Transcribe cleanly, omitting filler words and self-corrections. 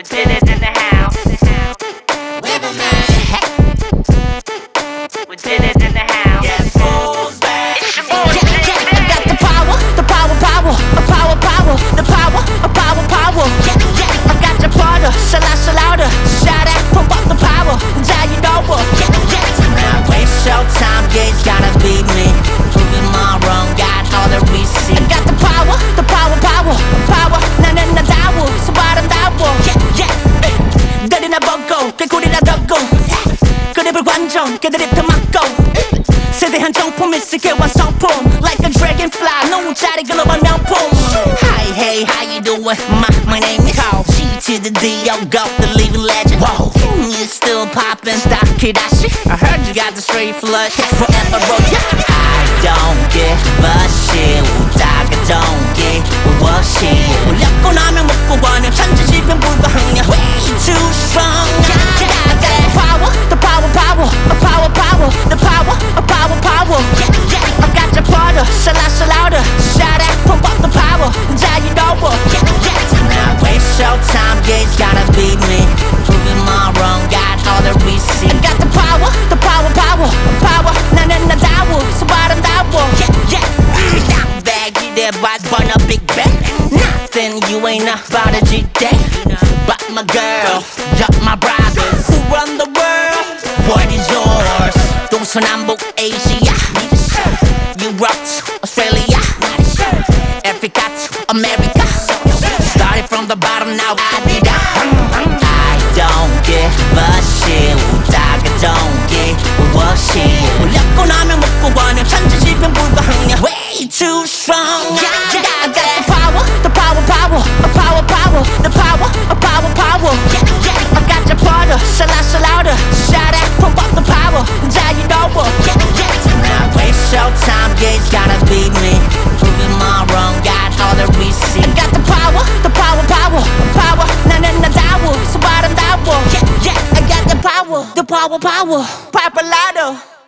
We did it in the house. We did it in the house. It's your boy, I got the power, the power, power, the power, power. I got the powder, so louder, shout out, pump up the power, now you know what. It's showtime, yeah, it's gotta be me. Proving my wrong, got all the receipts. I got the power, 나는 나다워, 소바람다워. 내리나 보고, 개구리나 덮고, 그립을 관전, 걔들이 더 막고. 세대한 정품 있을게 완성품 Like a dragonfly 노자리 글로벌 명품. Hi, hey, how you doing? My name is Carl G to the D.O. Go, the living legend. Whoa, you still poppin', stop Kidashi. I heard you got the straight flush forever, bro. I don't give a shit. 웃다가 don't give a shit. 올렸고 나면 먹고 가는 천지지변 불가항력. Way too strong. I got the power, the power, the power, I got your powder, so louder, shout out, pump up the power, now you know what. Now it's showtime, yeah, it's gotta be me. Proving my wrong, got all the receipts. I got the power, 나는 나다워, 소바람다워. Baggy there, but burn a big bang. Nothing you ain't about a G-day. But my girl, my brothers, who run the world, what is yours? 동서남북 Asia, Europe to Australia, Africa to America. Started from the bottom, now I did that. I don't give a shit. 웃다가 don't give a shit. 올렸고 나면 먹고 가는 천지지변 불가항력. Way too strong. I got the power, the power, I got your powder, so louder, shout out, pump up the power, now you know what. Now it's showtime, yeah, it's gotta be me. Proving my wrong, got all the receipts. I got the power, 나는 나다워, 소바람다워. I got the power, Papalado.